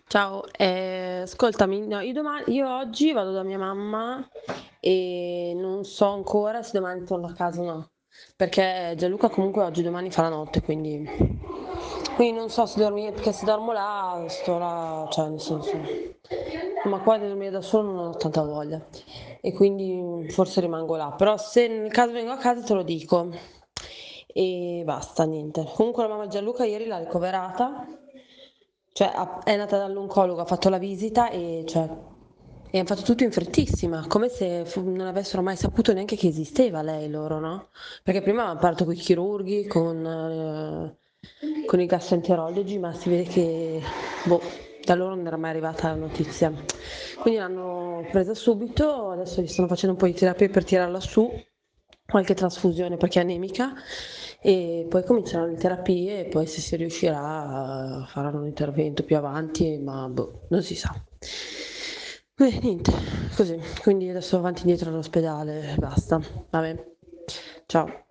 Ciao, ascoltami, no, io oggi vado da mia mamma e non so ancora se domani torno a casa o no, perché Gianluca comunque oggi e domani fa la notte, quindi non so se dormire, perché se dormo là, sto là, cioè nel senso, ma qua di dormire da solo non ho tanta voglia e quindi forse rimango là, però se nel caso vengo a casa te lo dico e basta, niente. Comunque la mamma di Gianluca ieri l'ha ricoverata, cioè è andata dall'oncologo, ha fatto la visita e han fatto tutto in frettissima, come se non avessero mai saputo neanche che esisteva lei loro, no? Perché prima hanno parlato coi chirurghi, con i gastroenterologi, ma si vede che boh, da loro non era mai arrivata la notizia. Quindi l'hanno presa subito, adesso gli stanno facendo un po' di terapie per tirarla su, qualche trasfusione perché è anemica e poi cominceranno le terapie e poi se si riuscirà faranno un intervento più avanti, ma boh, non si sa. Niente, così. Quindi adesso avanti e indietro all'ospedale, basta. Vabbè, ciao.